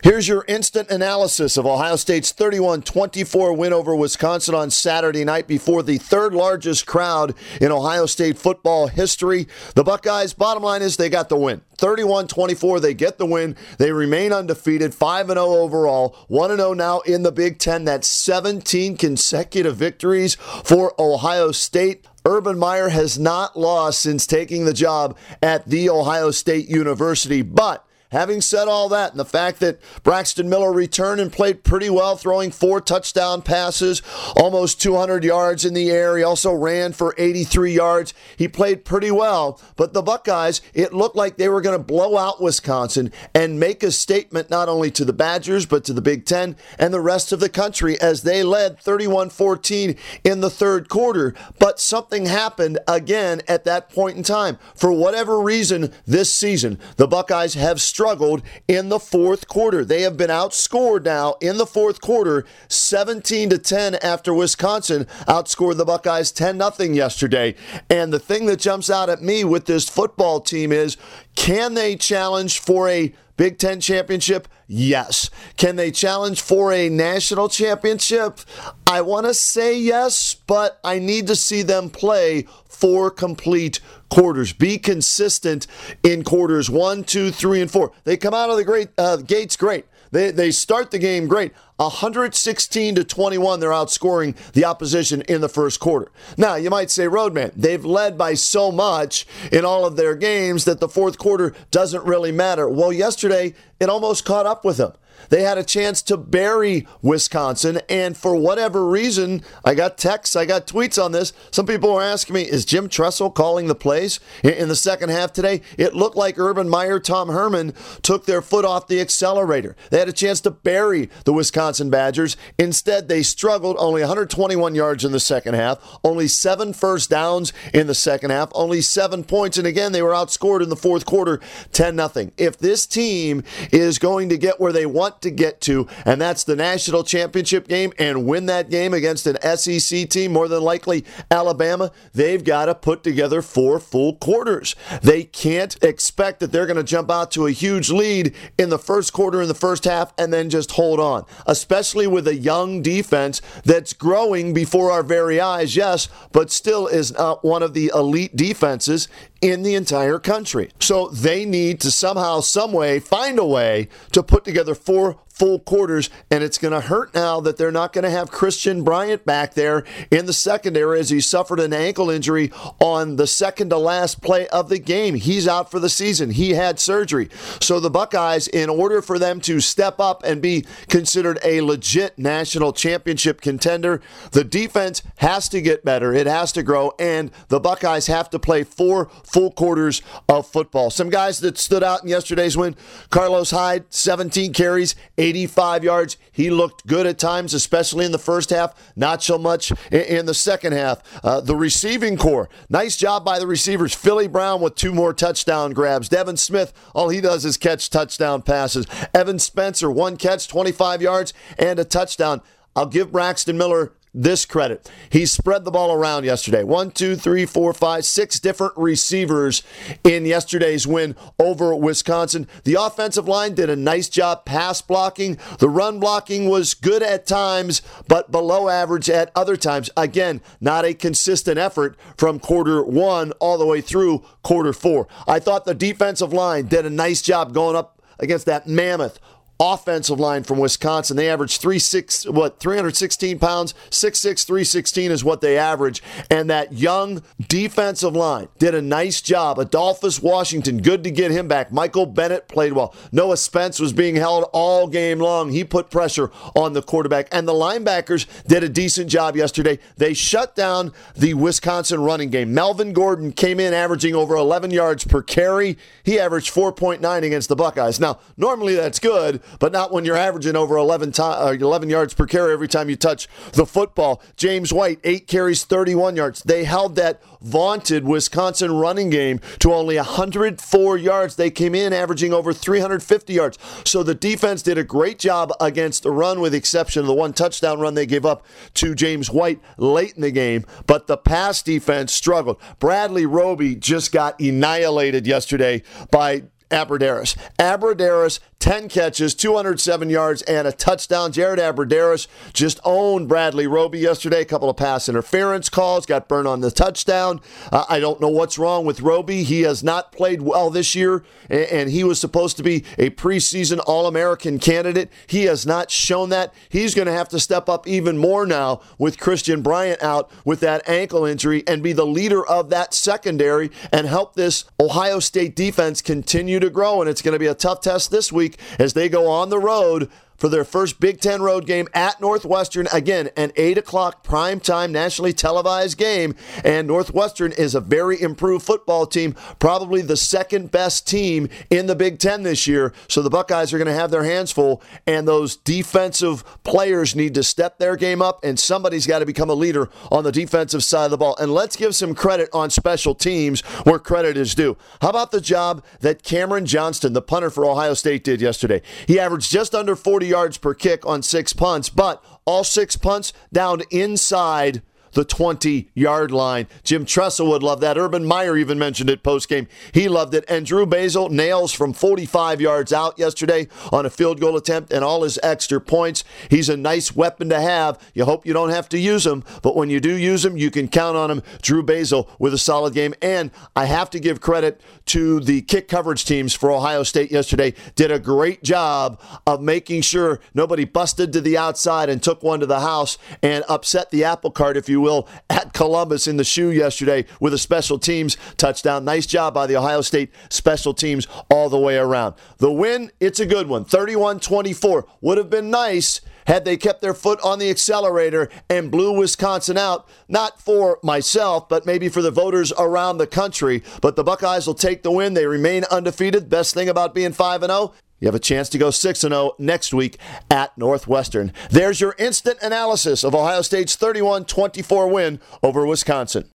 Here's your instant analysis of Ohio State's 31-24 win over Wisconsin on Saturday night before the third largest crowd in Ohio State football history. The Buckeyes, bottom line is they got the win. 31-24, they get the win. They remain undefeated, 5-0 overall, 1-0 now in the Big Ten. That's 17 consecutive victories for Ohio State. Urban Meyer has not lost since taking the job at The Ohio State University, but having said all that, and the fact that Braxton Miller returned and played pretty well, throwing 4 touchdown passes, almost 200 yards in the air. He also ran for 83 yards. He played pretty well. But the Buckeyes, it looked like they were going to blow out Wisconsin and make a statement not only to the Badgers, but to the Big Ten and the rest of the country as they led 31-14 in the third quarter. But something happened again at that point in time. For whatever reason this season, the Buckeyes have struggled in the fourth quarter. They have been outscored now in the fourth quarter 17-10 after Wisconsin outscored the Buckeyes 10-0 yesterday. And the thing that jumps out at me with this football team is, can they challenge for a Big Ten championship? Yes. Can they challenge for a national championship? I want to say yes, but I need to see them play 4 complete quarters. Be consistent in quarters 1, 2, 3, and 4. They come out of the gates great. They start the game great. 116-21, they're outscoring the opposition in the first quarter. Now, you might say, Roadman, they've led by so much in all of their games that the fourth quarter doesn't really matter. Well, yesterday, it almost caught up with them. They had a chance to bury Wisconsin, and for whatever reason, I got texts, I got tweets on this. Some people were asking me, is Jim Tressel calling the plays in the second half today? It looked like Urban Meyer, Tom Herman took their foot off the accelerator. They had a chance to bury the Wisconsin Badgers. Instead, they struggled, only 121 yards in the second half, only 7 first downs in the second half, only 7 points, and again, they were outscored in the fourth quarter 10-0. If this team is going to get where they want to get to, and that's the national championship game, and win that game against an SEC team, more than likely Alabama, they've got to put together 4 full quarters. They can't expect that they're going to jump out to a huge lead in the first quarter, in the first half, and then just hold on, especially with a young defense that's growing before our very eyes, yes, but still is not one of the elite defenses in the entire country. So they need to somehow, some way, find a way to put together 4 full quarters, and it's going to hurt now that they're not going to have Christian Bryant back there in the secondary as he suffered an ankle injury on the second to last play of the game. He's out for the season. He had surgery. So the Buckeyes, in order for them to step up and be considered a legit national championship contender, the defense has to get better. It has to grow, and the Buckeyes have to play 4 full quarters of football. Some guys that stood out in yesterday's win: Carlos Hyde, 17 carries, 85 yards. He looked good at times, especially in the first half. Not so much in the second half. The receiving core, nice job by the receivers. Philly Brown with 2 more touchdown grabs. Devin Smith, all he does is catch touchdown passes. Evan Spencer, 1 catch, 25 yards, and a touchdown. I'll give Braxton Miller this credit. He spread the ball around yesterday. 1, 2, 3, 4, 5, 6 different receivers in yesterday's win over Wisconsin. The offensive line did a nice job pass blocking. The run blocking was good at times, but below average at other times. Again, not a consistent effort from quarter 1 all the way through quarter 4. I thought the defensive line did a nice job going up against that mammoth offensive line from Wisconsin. They averaged 316 pounds, 6'6", 316 is what they average. And that young defensive line did a nice job. Adolphus Washington, good to get him back. Michael Bennett played well. Noah Spence was being held all game long. He put pressure on the quarterback. And the linebackers did a decent job yesterday. They shut down the Wisconsin running game. Melvin Gordon came in averaging over 11 yards per carry. He averaged 4.9 against the Buckeyes. Now, normally that's good, but not when you're averaging over 11 yards per carry every time you touch the football. James White, 8 carries, 31 yards. They held that vaunted Wisconsin running game to only 104 yards. They came in averaging over 350 yards. So the defense did a great job against the run, with the exception of the 1 touchdown run they gave up to James White late in the game. But the pass defense struggled. Bradley Roby just got annihilated yesterday by Abbrederis. Abbrederis, 10 catches, 207 yards, and a touchdown. Jared Abbrederis just owned Bradley Roby yesterday. A couple of pass interference calls, got burned on the touchdown. I don't know what's wrong with Roby. He has not played well this year, and he was supposed to be a preseason All-American candidate. He has not shown that. He's going to have to step up even more now with Christian Bryant out with that ankle injury and be the leader of that secondary and help this Ohio State defense continue to grow. And it's going to be a tough test this week as they go on the road for their first Big Ten road game at Northwestern. Again, an 8 o'clock primetime nationally televised game. And Northwestern is a very improved football team, probably the second best team in the Big Ten this year. So the Buckeyes are going to have their hands full, and those defensive players need to step their game up, and somebody's got to become a leader on the defensive side of the ball. And let's give some credit on special teams where credit is due. How about the job that Cameron Johnston, the punter for Ohio State, did yesterday? He averaged just under 40 yards per kick on 6 punts, but all 6 punts down inside the 20-yard line. Jim Tressel would love that. Urban Meyer even mentioned it postgame. He loved it. And Drew Basil nails from 45 yards out yesterday on a field goal attempt and all his extra points. He's a nice weapon to have. You hope you don't have to use him, but when you do use him, you can count on him. Drew Basil with a solid game. And I have to give credit to the kick coverage teams for Ohio State yesterday. Did a great job of making sure nobody busted to the outside and took one to the house and upset the apple cart, if you will, at Columbus in the shoe yesterday with a special teams touchdown. Nice job by the Ohio State special teams all the way around. The win, it's a good one. 31-24. Would have been nice had they kept their foot on the accelerator and blew Wisconsin out, not for myself, but maybe for the voters around the country. But the Buckeyes will take the win. They remain undefeated. Best thing about being 5-0, you have a chance to go 6-0 next week at Northwestern. There's your instant analysis of Ohio State's 31-24 win over Wisconsin.